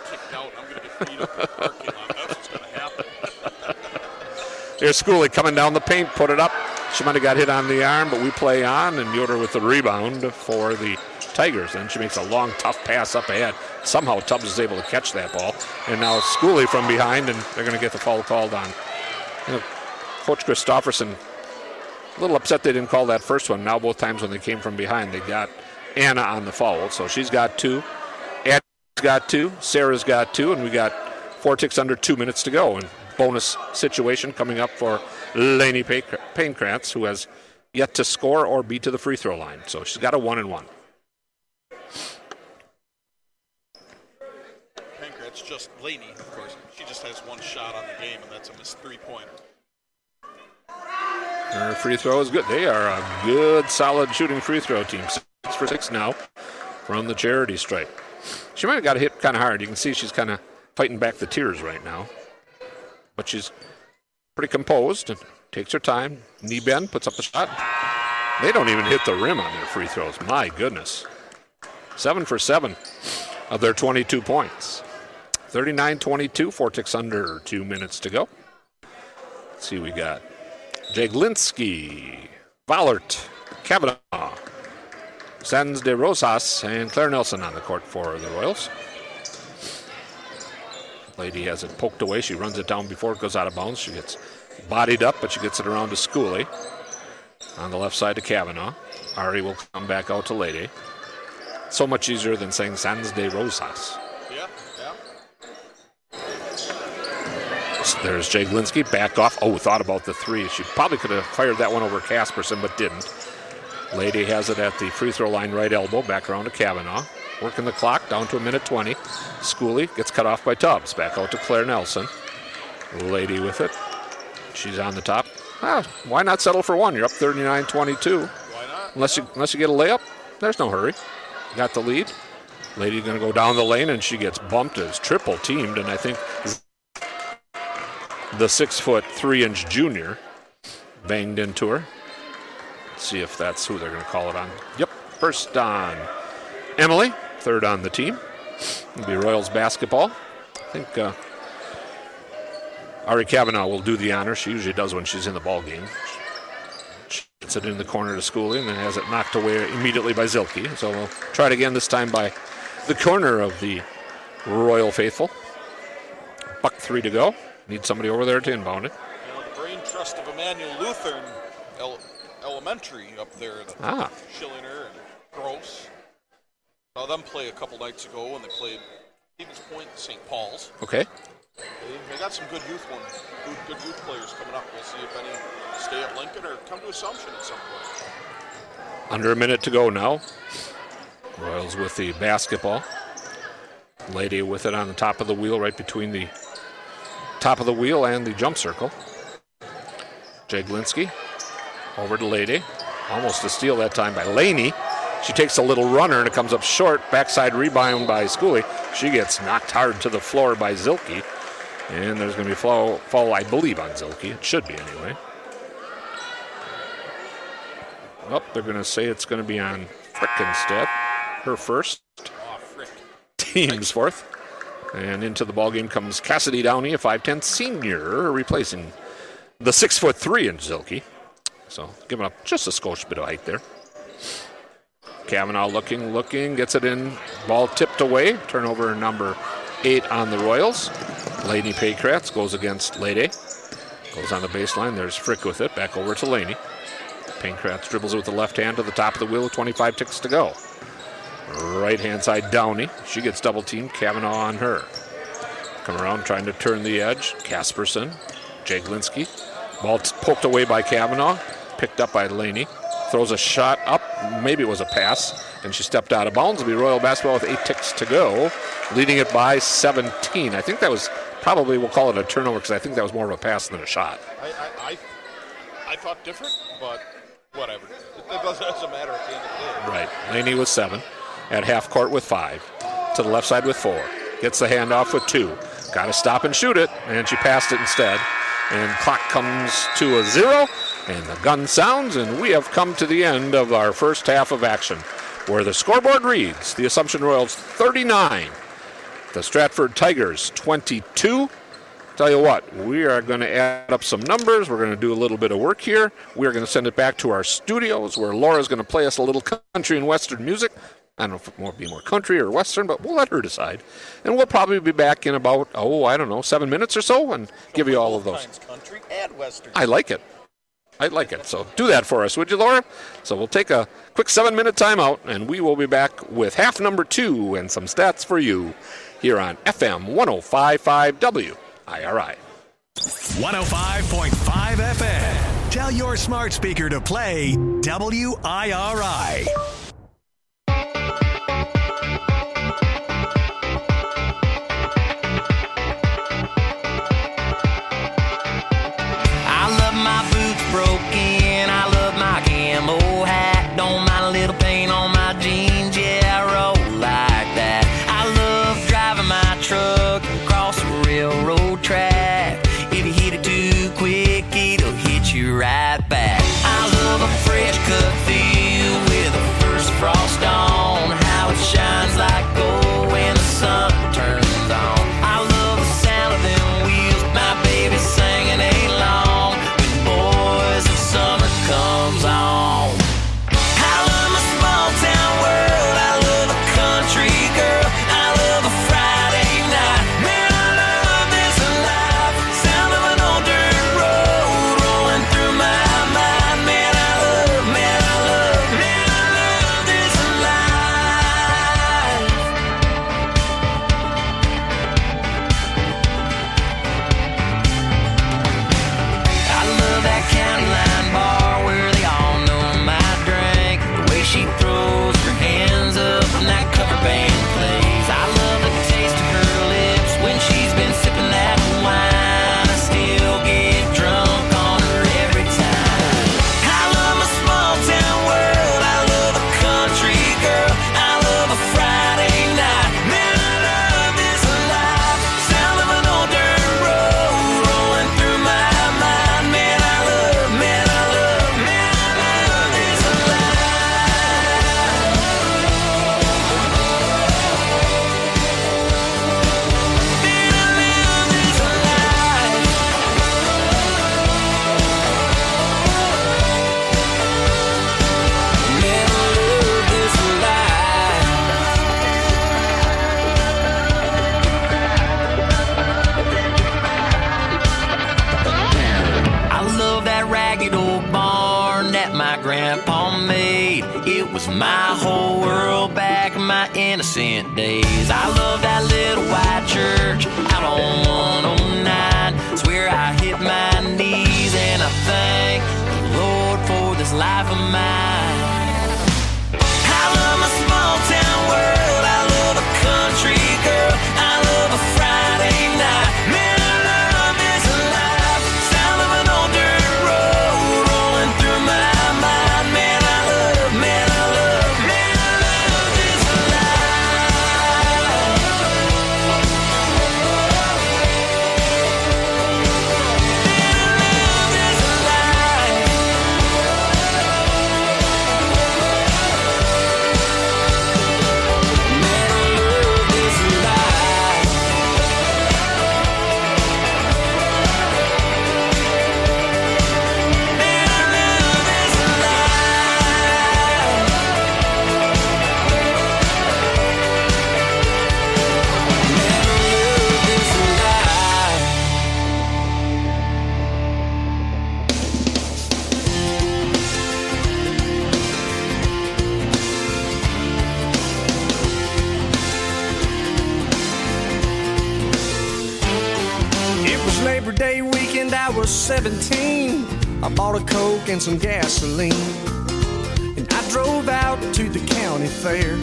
Here's Schooley coming down the paint, put it up. She might have got hit on the arm, but we play on, and Yoder with the rebound for the Tigers. Then she makes a long, tough pass up ahead. Somehow Tubbs is able to catch that ball. And now Schooley from behind, and they're going to get the foul called on. You know, Coach Christofferson, a little upset they didn't call that first one. Now both times when they came from behind, they got Anna on the foul. So she's got two. Addie's got two. Sarah's got two. And we got four ticks under two minutes to go. And bonus situation coming up for Lainey Pankratz, who has yet to score or be to the free throw line. So she's got a one and one. Pankratz, just Lainey, of course. She just has one shot on the game, and that's a missed three-pointer. Her free throw is good. They are a good, solid shooting free throw team. Six for six now from the charity stripe. She might have got hit kind of hard. You can see she's kind of fighting back the tears right now. But she's pretty composed and takes her time. Knee bend, puts up the shot. They don't even hit the rim on their free throws. My goodness. Seven for seven of their twenty-two points. thirty-nine twenty-two, four ticks under, two minutes to go. Let's see, we got Jaglinski, Vollert, Kavanaugh, Sanz de Rosas, and Claire Nelson on the court for the Royals. Lady has it poked away. She runs it down before it goes out of bounds. She gets bodied up, but she gets it around to Schooley. On the left side to Kavanaugh. Ari will come back out to Lady. So much easier than saying Sanz de Rosas. Yeah, yeah. There's Jaglinski, back off. Oh, thought about the three. She probably could have fired that one over Casperson, but didn't. Lady has it at the free throw line right elbow, back around to Kavanaugh. Working the clock, down to a minute twenty. Schooley gets cut off by Tubbs. Back out to Claire Nelson. Lady with it. She's on the top. Ah, why not settle for one? You're up thirty-nine twenty-two. Why not? unless you unless you get a layup, there's no hurry. Got the lead. Lady's going to go down the lane, and she gets bumped as triple teamed, and I think the six foot three inch junior banged into her. Let's see if that's who they're going to call it on. Yep, first on Emily, third on the team. It'll be Royals basketball. I think uh, Ari Kavanaugh will do the honor. She usually does when she's in the ball game. She gets it in the corner to Schooling and has it knocked away immediately by Zilke. So we'll try it again, this time by the corner of the Royal faithful. Buck three to go. Need somebody over there to inbound it. You know, the brain trust of Emmanuel Lutheran Ele- Elementary up there. The ah. Schillinger and Gross. Saw them play a couple nights ago when they played Stevens Point and Saint Paul's. Okay. They, they got some good youth ones, good, good youth players coming up. We'll see if any stay at Lincoln or come to Assumption at some point. Under a minute to go now. Royals with the basketball. Lady with it on the top of the wheel, right between the top of the wheel and the jump circle. Jaglinski over to Lady. Almost a steal that time by Laney. She takes a little runner and it comes up short. Backside rebound by Schooley. She gets knocked hard to the floor by Zilke. And there's going to be a foul, foul, I believe, on Zilke. It should be anyway. Oh, they're going to say it's going to be on Frick instead. Her first. Oh, Frick. Team's fourth. And into the ballgame comes Cassidy Downey, a five ten senior, replacing the six foot three inch Zilke. So giving up just a skosh bit of height there. Kavanaugh looking, looking, gets it in. Ball tipped away. Turnover number eight on the Royals. Laney Paykratz goes against Lady. Goes on the baseline. There's Frick with it. Back over to Laney. Paykratz dribbles with the left hand to the top of the wheel. twenty-five ticks to go. Right hand side Downey. She gets double teamed. Kavanaugh on her. Come around trying to turn the edge. Kasperson. Jaglinski. Ball t- poked away by Kavanaugh. Picked up by Laney. Throws a shot up. Maybe it was a pass. And she stepped out of bounds. It'll be Royal basketball with eight ticks to go. Leading it by seventeen. I think that was probably, we'll call it a turnover because I think that was more of a pass than a shot. I I, I, I thought different, but whatever. It doesn't, doesn't matter at the end of the day. Right. Laney with seven. At half court with five. To the left side with four. Gets the handoff with two. Got to stop and shoot it. And she passed it instead. And clock comes to a zero. And the gun sounds. And we have come to the end of our first half of action, where the scoreboard reads the Assumption Royals thirty-nine. The Stratford Tigers twenty-two. Tell you what, we are going to add up some numbers. We're going to do a little bit of work here. We're going to send it back to our studios where Laura's going to play us a little country and western music. I don't know if it will be more country or western, but we'll let her decide. And we'll probably be back in about, oh, I don't know, seven minutes or so and give you all of those. Country and western. I like it. I like it. So do that for us, would you, Laura? So we'll take a quick seven-minute timeout, and we will be back with half number two and some stats for you here on F M one oh five point five W I R I. one oh five point five F M. Tell your smart speaker to play W I R I. I love my boots broken. I love my camo hat. Don't mind a little paint on my jeans. Yeah, I roll like that. I love driving my truck across the railroad track. If you hit it too quick, it'll hit you right back. I love a fresh cut field with a my grandpa made. It was my whole world back in my innocent days. I love that little white church out on one oh nine. It's where I hit my knees and I thank the Lord for this life of mine. I love my small town world. I love a country girl. I love a Friday night. Man, I love this life. Sound of an old dirt road rolling through my mind. Man, I love, man, I love, man, I love this Labor Day weekend, I was seventeen. I bought a Coke and some gasoline, and I drove out to the county fair.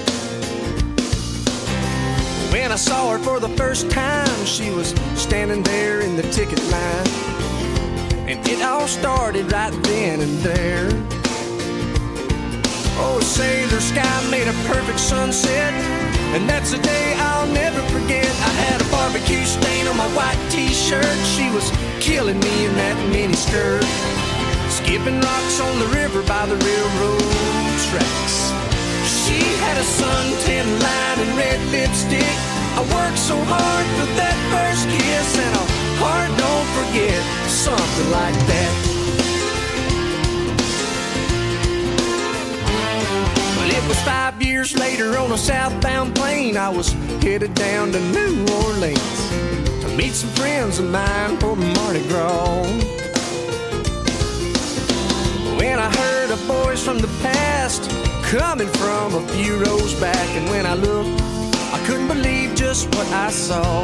When I saw her for the first time, she was standing there in the ticket line, and it all started right then and there. Oh, say the sky made a perfect sunset, and that's a day I'll never forget. I had a barbecue stain on my white t-shirt. She was killing me in that mini skirt, skipping rocks on the river by the railroad tracks. She had a suntan line and red lipstick. I worked so hard for that first kiss, and a heart don't forget, something like that. It was five years later on a southbound plane. I was headed down to New Orleans to meet some friends of mine for Mardi Gras. When I heard a voice from the past coming from a few rows back, and when I looked, I couldn't believe just what I saw.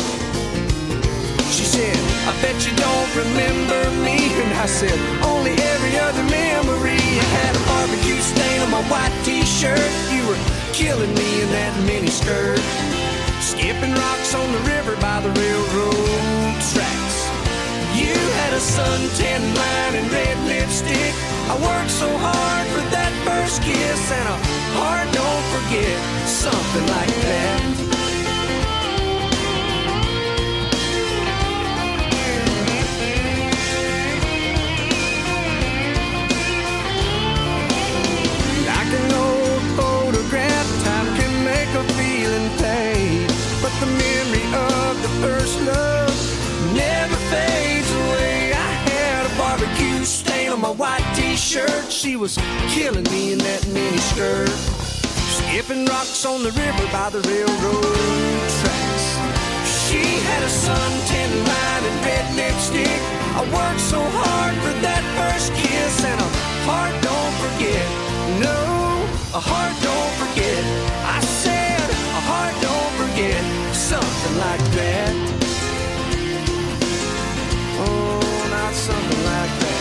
She said, I bet you don't remember me. And I said, only every other memory. I had a barbecue stain on my white t-shirt. You were killing me in that mini skirt, skipping rocks on the river by the railroad tracks. You had a suntan line and red lipstick. I worked so hard for that first kiss, and a heart don't forget, something like that. But the memory of the first love never fades away. I had a barbecue stain on my white t-shirt. She was killing me in that mini skirt, skipping rocks on the river by the railroad tracks. She had a suntan line and red lipstick. I worked so hard for that first kiss, and a heart don't forget. No, a heart don't forget. I said a heart don't forget, something like that. Oh, not something like that.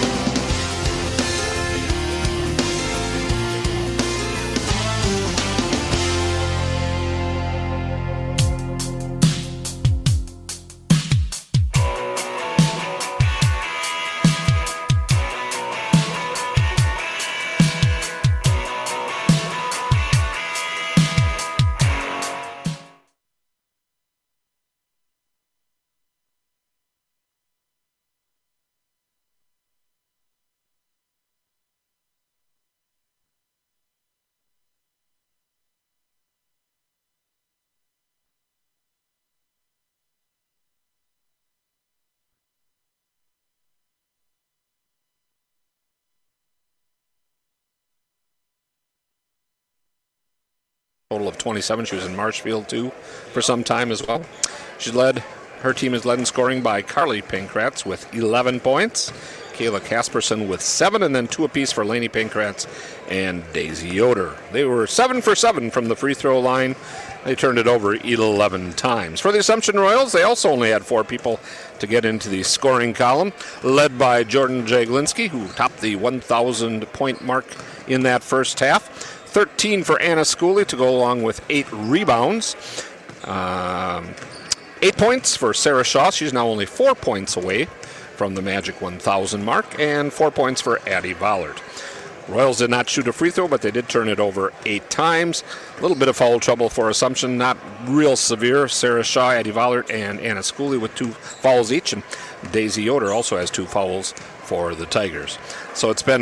Total of twenty-seven. She was in Marshfield, too, for some time as well. She led, her team is led in scoring by Carly Pinkratz with eleven points. Kayla Casperson with seven, and then two apiece for Lainey Pankratz and Daisy Yoder. They were seven for seven from the free throw line. They turned it over eleven times. For the Assumption Royals, they also only had four people to get into the scoring column, led by Jordan Jaglinski, who topped the one thousand point mark in that first half. thirteen for Anna Schooley to go along with eight rebounds. Um, eight points for Sarah Shaw. She's now only four points away from the magic one thousand mark, and four points for Addie Vollard. Royals did not shoot a free throw, but they did turn it over eight times. A little bit of foul trouble for Assumption, not real severe. Sarah Shaw, Addie Vollard, and Anna Schooley with two fouls each, and Daisy Yoder also has two fouls for the Tigers. So it's been